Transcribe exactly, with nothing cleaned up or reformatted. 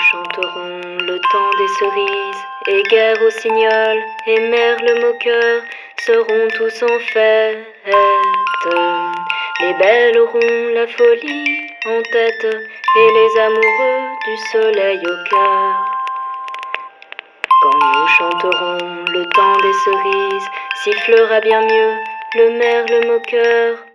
chanterons le temps des cerises, et guerre au signal, et merle moqueur seront tous en fête. Les belles auront la folie en tête, et les amoureux du soleil au cœur. Quand nous chanterons le temps des cerises, sifflera bien mieux le merle moqueur.